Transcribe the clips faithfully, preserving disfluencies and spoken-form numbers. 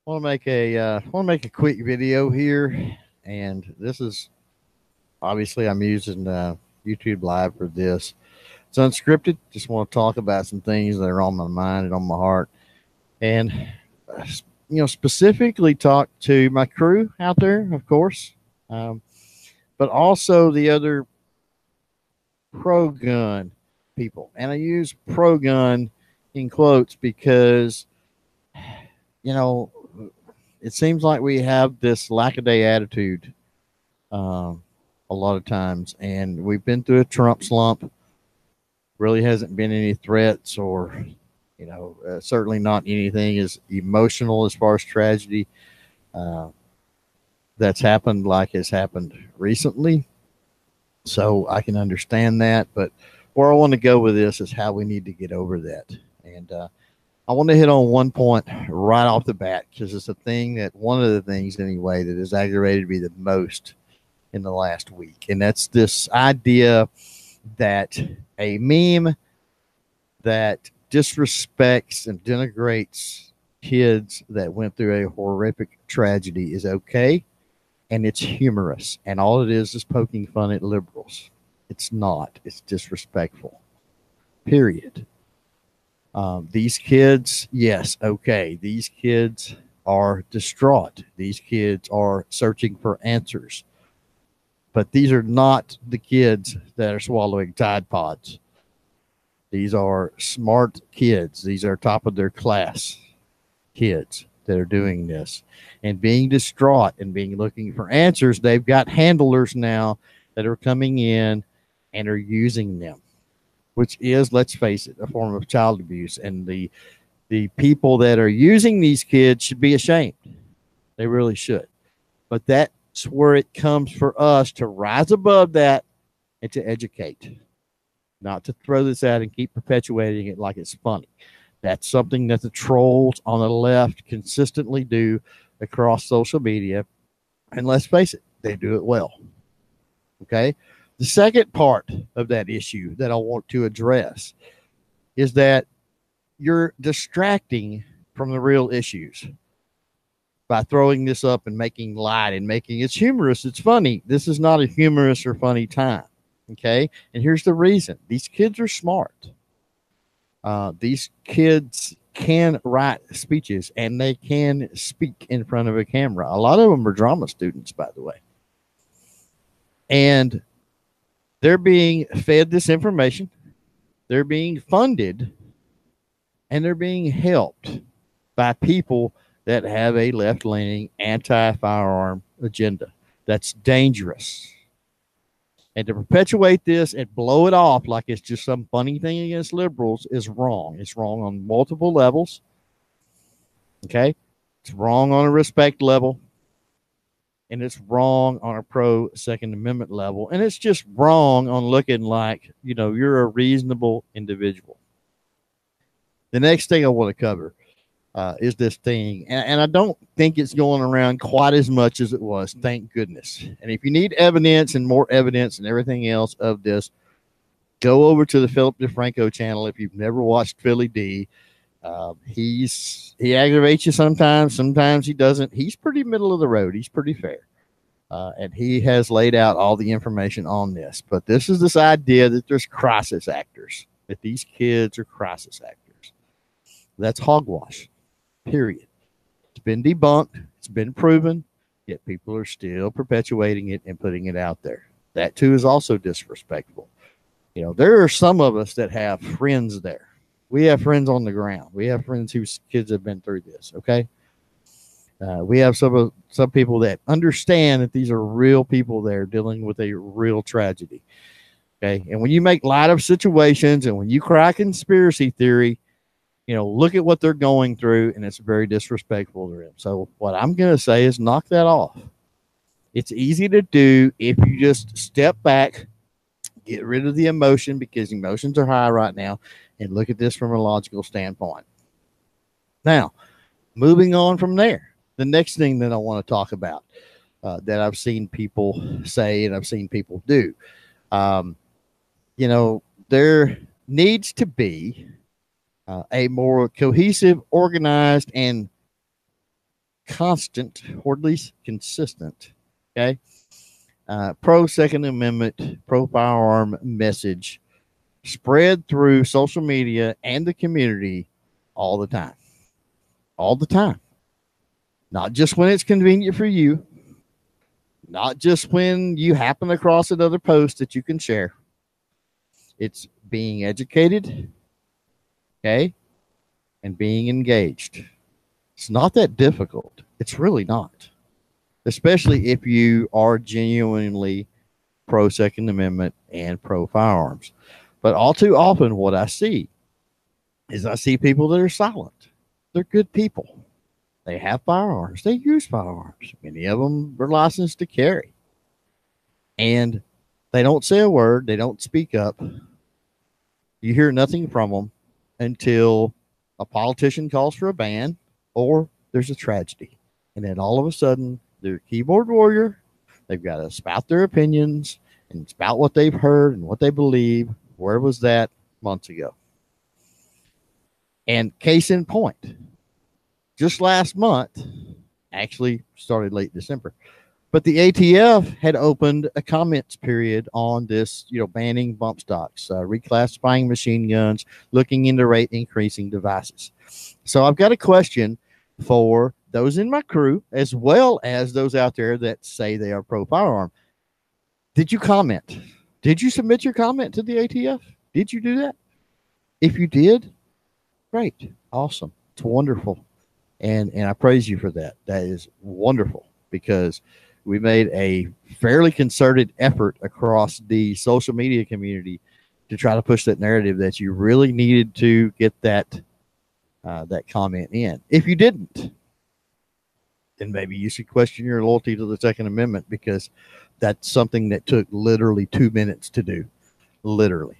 want to make a uh, want to make a quick video here, and this is obviously I'm using uh, YouTube Live for this. It's unscripted. Just want to talk about some things that are on my mind and on my heart, and uh, you know specifically talk to my crew out there, of course, um, but also the other pro gun people, and I use pro gun in quotes because you know it seems like we have this lack a day attitude um, a lot of times, and we've been through a Trump slump. Really hasn't been any threats, or you know, uh, certainly not anything as emotional as far as tragedy uh, that's happened like has happened recently. So I can understand that, but where I want to go with this is how we need to get over that. And uh, I want to hit on one point right off the bat because it's a thing that one of the things anyway that has aggravated me the most in the last week, and that's this idea that a meme that disrespects and denigrates kids that went through a horrific tragedy is okay, and it's humorous, and all it is is poking fun at liberals. It's not. It's disrespectful. Period. Um, these kids, yes, okay. These kids are distraught. These kids are searching for answers. But these are not the kids that are swallowing Tide Pods. These are smart kids. These are top of their class kids that are doing this and being distraught and being looking for answers. They've got handlers now that are coming in and are using them, which is, let's face it, a form of child abuse. And the the people that are using these kids should be ashamed. They really should. But that's where it comes for us to rise above that and to educate, not to throw this out and keep perpetuating it like it's funny. That's something that the trolls on the left consistently do across social media. And let's face it, they do it well. Okay. The second part of that issue that I want to address is that you're distracting from the real issues by throwing this up and making light and making it's humorous. It's funny. This is not a humorous or funny time. Okay. And here's the reason these kids are smart. Uh, these kids can write speeches and they can speak in front of a camera. A lot of them are drama students, by the way. And they're being fed this information. They're being funded and they're being helped by people that have a left-leaning anti-firearm agenda. That's dangerous. And to perpetuate this and blow it off like it's just some funny thing against liberals is wrong. It's wrong on multiple levels. Okay? It's wrong on a respect level. And it's wrong on a pro Second Amendment level. And it's just wrong on looking like, you know, you're a reasonable individual. The next thing I want to cover uh, is this thing. And, and I don't think it's going around quite as much as it was. Thank goodness. And if you need evidence and more evidence and everything else of this, go over to the Philip DeFranco channel. If you've never watched Philly D, uh, he's he aggravates you sometimes. Sometimes he doesn't. He's pretty middle of the road. He's pretty fair. Uh, and he has laid out all the information on this. But this is this idea that there's crisis actors, that these kids are crisis actors. That's hogwash, period. It's been debunked. It's been proven, yet people are still perpetuating it and putting it out there. That, too, is also disrespectful. You know, there are some of us that have friends there. We have friends on the ground. We have friends whose kids have been through this, okay? Uh, we have some some people that understand that these are real people there dealing with a real tragedy. Okay. And when you make light of situations and when you cry conspiracy theory, you know, look at what they're going through, and it's very disrespectful to them. So what I'm going to say is knock that off. It's easy to do if you just step back, get rid of the emotion because emotions are high right now, and look at this from a logical standpoint. Now, moving on from there. The next thing that I want to talk about uh, that I've seen people say and I've seen people do, um, you know, there needs to be uh, a more cohesive, organized, and constant, or at least consistent, okay, uh, pro Second Amendment, pro firearm message spread through social media and the community all the time. All the time. Not just when it's convenient for you, not just when you happen across another post that you can share. It's being educated, okay, and being engaged. It's not that difficult. It's really not, especially if you are genuinely pro Second Amendment and pro firearms. But all too often, what I see is I see people that are silent. They're good people. They have firearms. They use firearms. Many of them are licensed to carry. And they don't say a word. They don't speak up. You hear nothing from them until a politician calls for a ban or there's a tragedy. And then all of a sudden, they're a keyboard warrior. They've got to spout their opinions and spout what they've heard and what they believe. Where was that months ago? And case in point, just last month, actually started late December, but the A T F had opened a comments period on this, you know, banning bump stocks, uh, reclassifying machine guns, looking into rate increasing devices. So I've got a question for those in my crew, as well as those out there that say they are pro firearm. Did you comment? Did you submit your comment to the A T F? Did you do that? If you did, great. Awesome. It's wonderful. And, and I praise you for that. That is wonderful, because we made a fairly concerted effort across the social media community to try to push that narrative that you really needed to get that, uh, that comment in. If you didn't, then maybe you should question your loyalty to the Second Amendment, because that's something that took literally two minutes to do. Literally.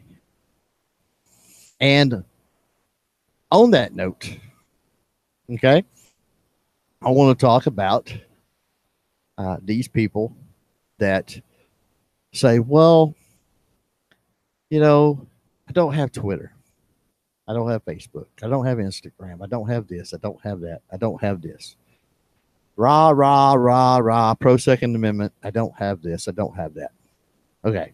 And on that note, okay, I want to talk about uh, these people that say, well, you know, I don't have Twitter. I don't have Facebook. I don't have Instagram. I don't have this. I don't have that. I don't have this. Rah, rah, rah, rah, pro Second Amendment. I don't have this. I don't have that. Okay.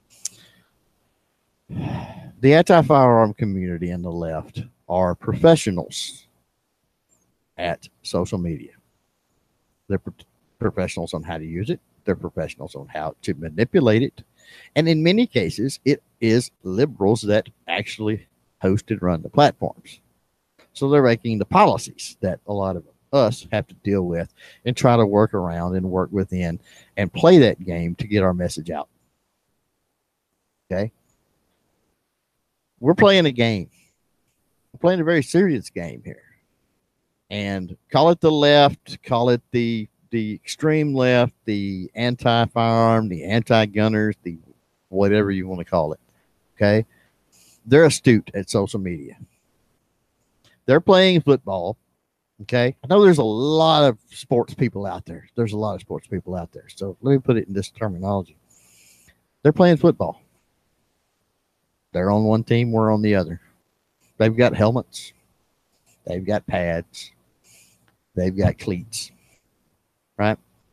The anti-firearm community and the left are professionals at social media. They're pro- professionals on how to use it. They're professionals on how to manipulate it. And in many cases, it is liberals that actually host and run the platforms. So they're making the policies that a lot of us have to deal with and try to work around and work within and play that game to get our message out. Okay? We're playing a game. We're playing a very serious game here. And call it the left, call it the the extreme left, the anti-firearm, the anti-gunners, the whatever you want to call it. Okay? They're astute at social media. They're playing football. Okay? I know there's a lot of sports people out there. There's a lot of sports people out there. So let me put it in this terminology. They're playing football. They're on one team, we're on the other. They've got helmets. They've got pads. They've got cleats. Right?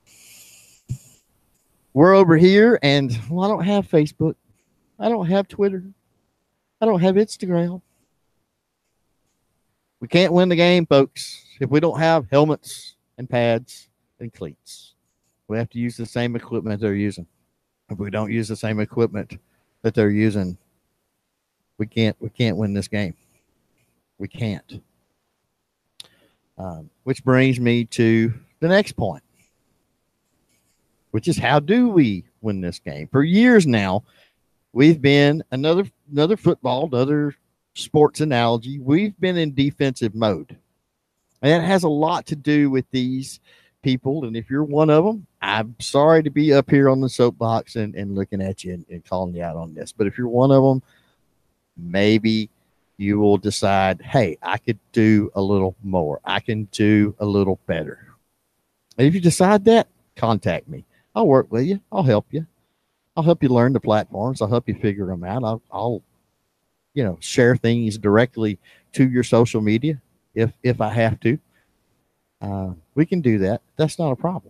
We're over here, and well, I don't have Facebook. I don't have Twitter. I don't have Instagram. We can't win the game, folks, if we don't have helmets and pads and cleats. We have to use the same equipment they're using. If we don't use the same equipment that they're using, we can't we can't win this game. We can't. Um, which brings me to the next point, which is, how do we win this game? For years now, we've been another another football, another sports analogy. We've been in defensive mode, and that has a lot to do with these people. And if you're one of them, I'm sorry to be up here on the soapbox and, and looking at you and, and calling you out on this. But if you're one of them, maybe you will decide, hey, I could do a little more. I can do a little better. And if you decide that, contact me. I'll work with you. I'll help you. I'll help you learn the platforms. I'll help you figure them out. I'll, I'll you know, share things directly to your social media if, if I have to. Uh, we can do that. That's not a problem.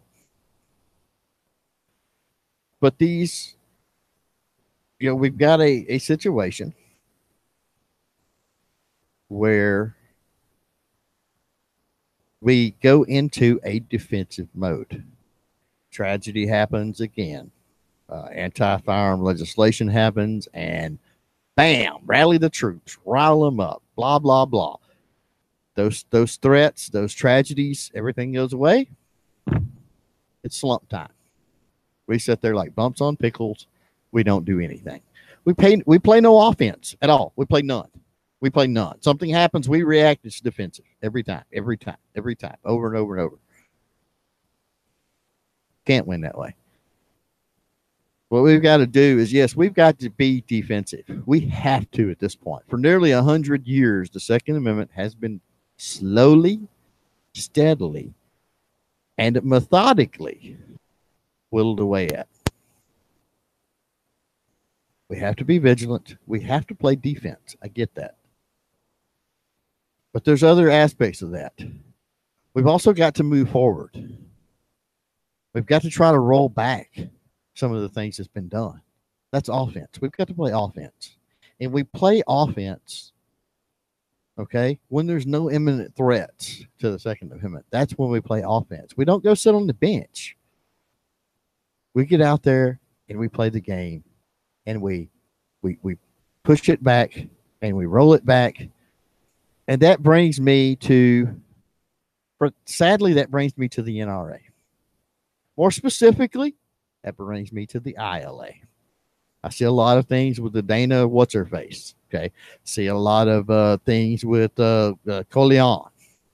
But these, you know, we've got a, a situation where we go into a defensive mode. Tragedy happens again. Uh, anti-firearm legislation happens, and bam, rally the troops, rile them up, blah, blah, blah. Those those threats, those tragedies, everything goes away. It's slump time. We sit there like bumps on pickles. We don't do anything. We pay we play no offense at all. We play none. We play none. Something happens, we react. It's defensive every time, every time, every time, over and over and over. Can't win that way. What we've got to do is, yes, we've got to be defensive. We have to at this point. For nearly one hundred years, the Second Amendment has been slowly, steadily, and methodically whittled away at. We have to be vigilant. We have to play defense. I get that. But there's other aspects of that. We've also got to move forward. We've got to try to roll back some of the things that's been done. That's offense. We've got to play offense. And we play offense, okay, when there's no imminent threats to the Second Amendment. That's when we play offense. We don't go sit on the bench. We get out there and we play the game, and we we we push it back and we roll it back. And that brings me to, for, sadly, that brings me to the N R A. More specifically, that brings me to the I L A. I see a lot of things with the Dana what's-her-face, okay? See a lot of uh, things with uh, uh, Coleon.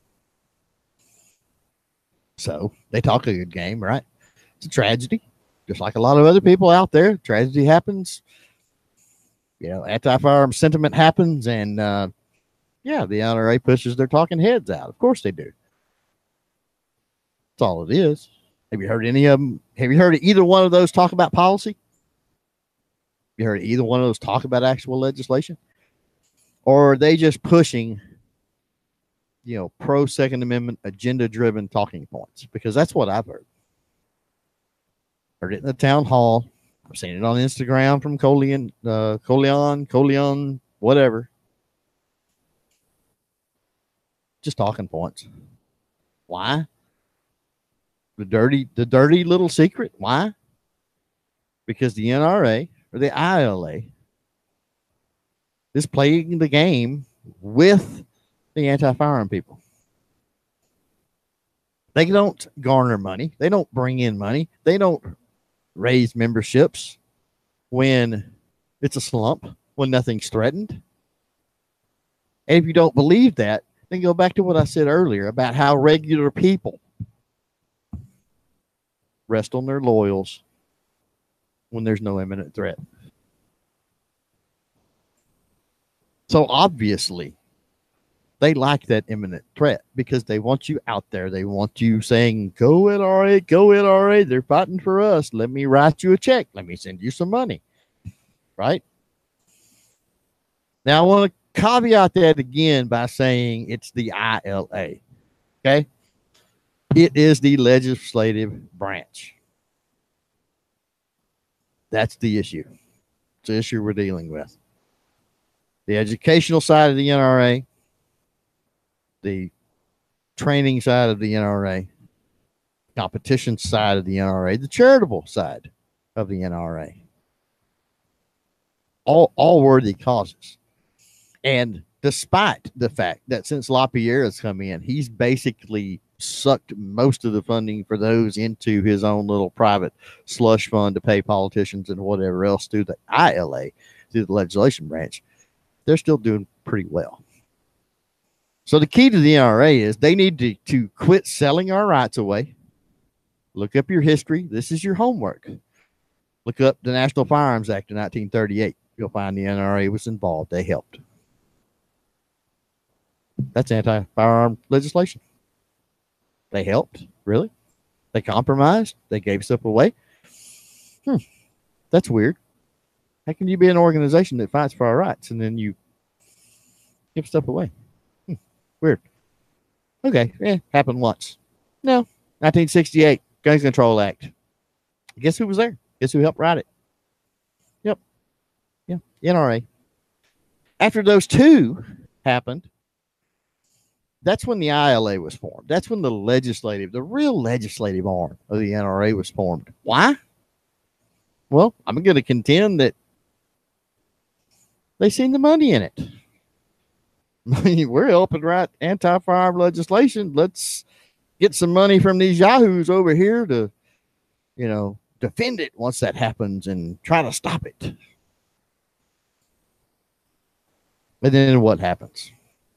So they talk a good game, right? It's a tragedy. Just like a lot of other people out there, tragedy happens. You know, anti-firearm sentiment happens, and uh, yeah, the N R A pushes their talking heads out. Of course they do. That's all it is. Have you heard any of them? Have you heard either one of those talk about policy? Have you heard either one of those talk about actual legislation? Or are they just pushing, you know, pro Second Amendment, agenda driven talking points? Because that's what I've heard. Heard it in the town hall. I've seen it on Instagram from Coleon, uh, Coleon, Coleon, whatever. Just talking points. Why? The dirty, the dirty little secret. Why? Because the N R A or the I L A is playing the game with the anti-firearm people. They don't garner money. They don't bring in money. They don't raise memberships when it's a slump, when nothing's threatened. And if you don't believe that, then go back to what I said earlier about how regular people rest on their laurels when there's no imminent threat. So obviously, they like that imminent threat because they want you out there. They want you saying, go N R A, go N R A. They're fighting for us. Let me write you a check. Let me send you some money. Right? Now, I want to caveat that again by saying it's the I L A. Okay? It is the legislative branch. That's the issue. It's the issue we're dealing with. The educational side of the N R A, the training side of the N R A, competition side of the N R A, the charitable side of the N R A. All, all worthy causes. And despite the fact that since LaPierre has come in, he's basically sucked most of the funding for those into his own little private slush fund to pay politicians and whatever else through the I L A, through the legislation branch, they're still doing pretty well. So the key to the N R A is they need to, to quit selling our rights away. Look up your history. This is your homework. Look up the National Firearms Act of nineteen thirty-eight. You'll find the N R A was involved. They helped. That's anti-firearm legislation. They helped, really? They compromised? They gave stuff away? Hmm. That's weird. How can you be an organization that fights for our rights and then you give stuff away? Hmm. Weird. Okay, yeah, happened once. No. nineteen sixty-eight, Gun Control Act. Guess who was there? Guess who helped write it? Yep. Yeah. N R A. After those two happened, that's when the I L A was formed. That's when the legislative, the real legislative arm of the N R A was formed. Why? Well, I'm going to contend that they seen the money in it. We're helping write anti-firearm legislation. Let's get some money from these yahoos over here to, you know, defend it once that happens and try to stop it. And then what happens?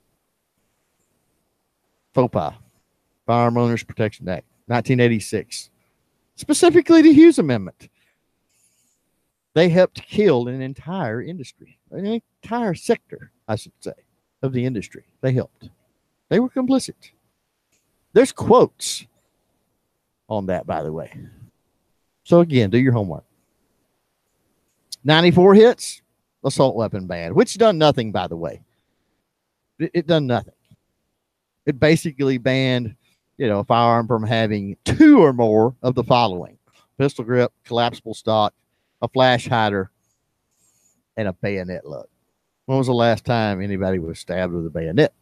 FOPA, Firearm Owners Protection Act, nineteen eighty-six, specifically the Hughes Amendment. They helped kill an entire industry, an entire sector, I should say, of the industry. They helped. They were complicit. There's quotes on that, by the way. So again, do your homework. ninety-four hits, assault weapon ban, which done nothing, by the way. It, it done nothing. It basically banned, you know, a firearm from having two or more of the following: pistol grip, collapsible stock, a flash hider, and a bayonet load. When was the last time anybody was stabbed with a bayonet?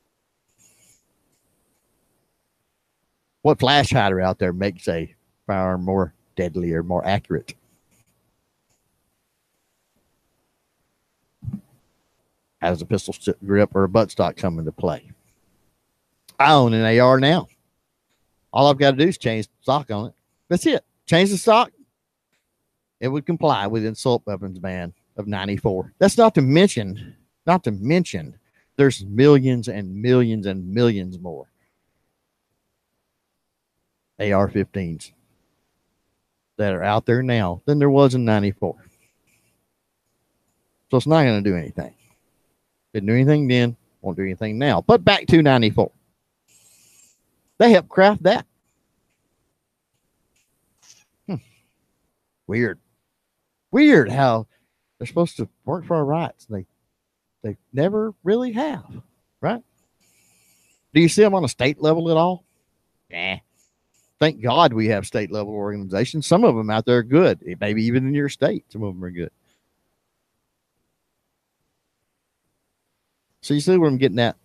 What flash hider out there makes a firearm more deadly or more accurate? How does a pistol grip or a buttstock come into play? I own an A R now. All I've got to do is change the stock on it. That's it. Change the stock. It would comply with the assault weapons ban of ninety-four. That's not to mention, not to mention, there's millions and millions and millions more A R fifteens that are out there now than there was in ninety-four. So it's not going to do anything. Didn't do anything then, won't do anything now. But back to ninety-four. They helped craft that. Hmm. Weird. Weird how they're supposed to work for our rights. They they never really have, right? Do you see them on a state level at all? Nah. Thank God we have state level organizations. Some of them out there are good. Maybe even in your state, some of them are good. So you see where I'm getting at?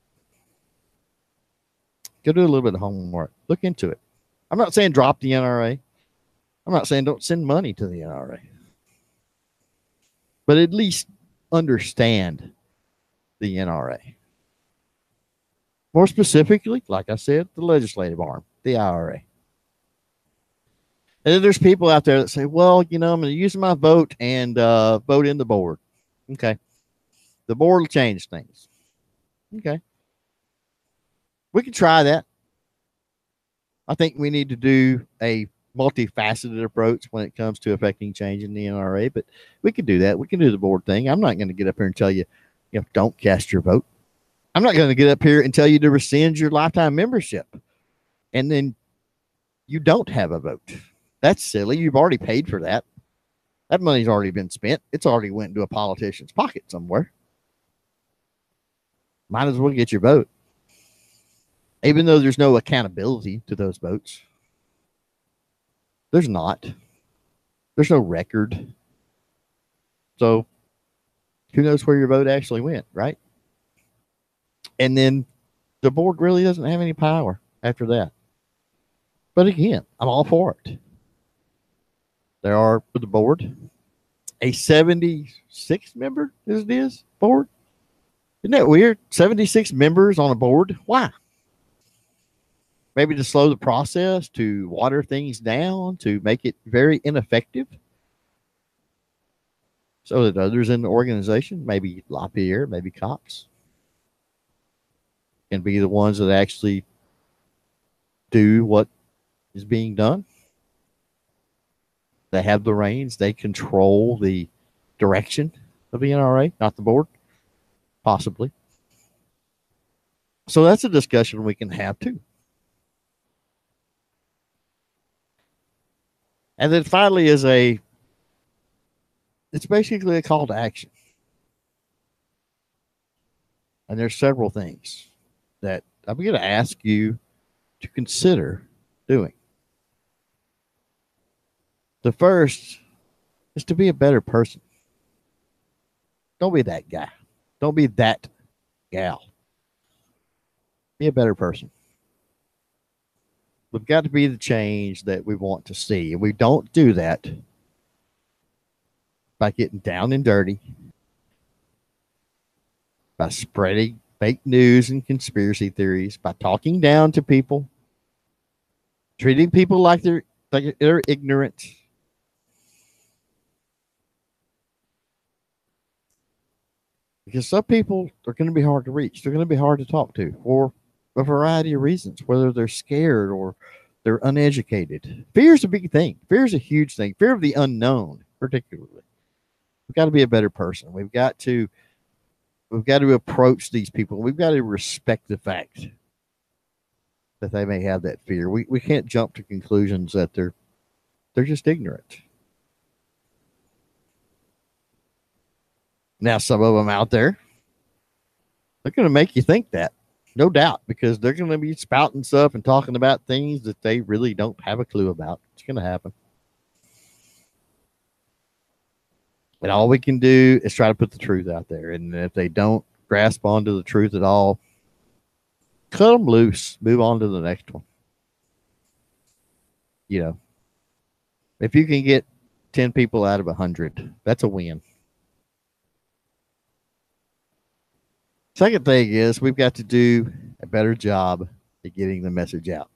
Go do a little bit of homework. Look into it. I'm not saying drop the N R A. I'm not saying don't send money to the N R A. But at least understand the N R A. More specifically, like I said, the legislative arm, the I R A. And then there's people out there that say, well, you know, I'm going to use my vote and uh, vote in the board. Okay. The board will change things. Okay. We can try that. I think we need to do a multifaceted approach when it comes to affecting change in the N R A, but we can do that. We can do the board thing. I'm not going to get up here and tell you, you know, don't cast your vote. I'm not going to get up here and tell you to rescind your lifetime membership and then you don't have a vote. That's silly. You've already paid for that. That money's already been spent. It's already went into a politician's pocket somewhere. Might as well get your vote. Even though there's no accountability to those votes. There's not. There's no record. So who knows where your vote actually went, right? And then the board really doesn't have any power after that. But again, I'm all for it. There are, with the board, a seventy-six member, as it is, board. Isn't that weird? seventy-six members on a board. Why? Maybe to slow the process, to water things down, to make it very ineffective. So that others in the organization, maybe LaPierre, maybe Cox, can be the ones that actually do what is being done. They have the reins. They control the direction of the N R A, not the board, possibly. So that's a discussion we can have too. And then finally is a, it's basically a call to action. And there's several things that I'm going to ask you to consider doing. The first is to be a better person. Don't be that guy. Don't be that gal. Be a better person. We've got to be the change that we want to see. And we don't do that by getting down and dirty, by spreading fake news and conspiracy theories, by talking down to people, treating people like they're, like they're ignorant. Because some people are going to be hard to reach. They're going to be hard to talk to for a variety of reasons, whether they're scared or they're uneducated. Fear is a big thing. Fear is a huge thing. Fear of the unknown, particularly. We've got to be a better person. We've got to we've got to approach these people. We've got to respect the fact that they may have that fear. We we can't jump to conclusions that they're they're just ignorant. Now, some of them out there, they're going to make you think that, no doubt, because they're going to be spouting stuff and talking about things that they really don't have a clue about. It's going to happen. And all we can do is try to put the truth out there. And if they don't grasp onto the truth at all, cut them loose, move on to the next one. You know, if you can get ten people out of one hundred, that's a win. Second thing is we've got to do a better job at getting the message out.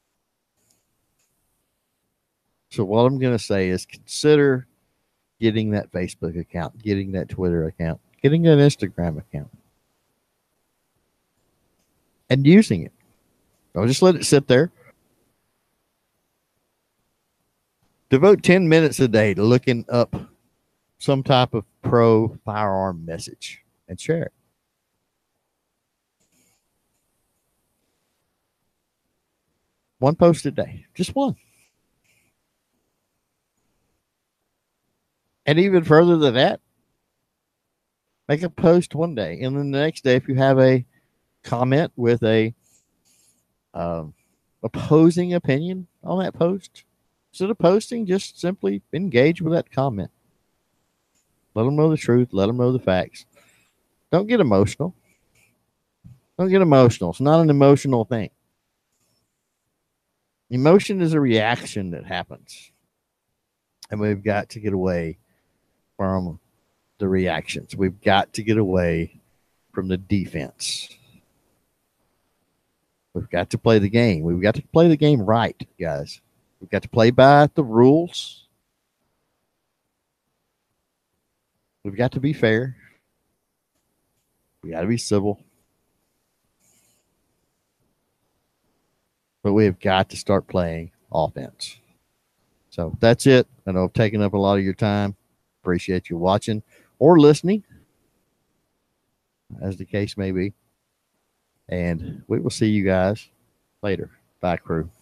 So what I'm going to say is consider getting that Facebook account, getting that Twitter account, getting an Instagram account, and using it. Don't just let it sit there. Devote ten minutes a day to looking up some type of pro firearm message and share it. One post a day, just one. And even further than that, make a post one day. And then the next day, if you have a comment with a um, opposing opinion on that post, instead of posting, just simply engage with that comment. Let them know the truth. Let them know the facts. Don't get emotional. Don't get emotional. It's not an emotional thing. Emotion is a reaction that happens. And we've got to get away from the reactions. We've got to get away from the defense. We've got to play the game. We've got to play the game right, guys. We've got to play by the rules. We've got to be fair. We got to be civil. But we've got to start playing offense. So that's it. I know I've taken up a lot of your time. Appreciate you watching or listening, as the case may be. And we will see you guys later. Bye, crew.